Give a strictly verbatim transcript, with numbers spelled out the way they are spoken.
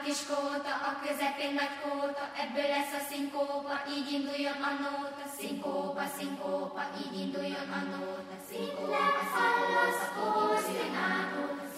kis kóta, a közepén nagy kóta, ebből lesz a szinkópa, így induljon a nóta. Szinkópa, szinkópa, így induljon a nóta. Szinkópa, szinkópa, így induljon a nóta.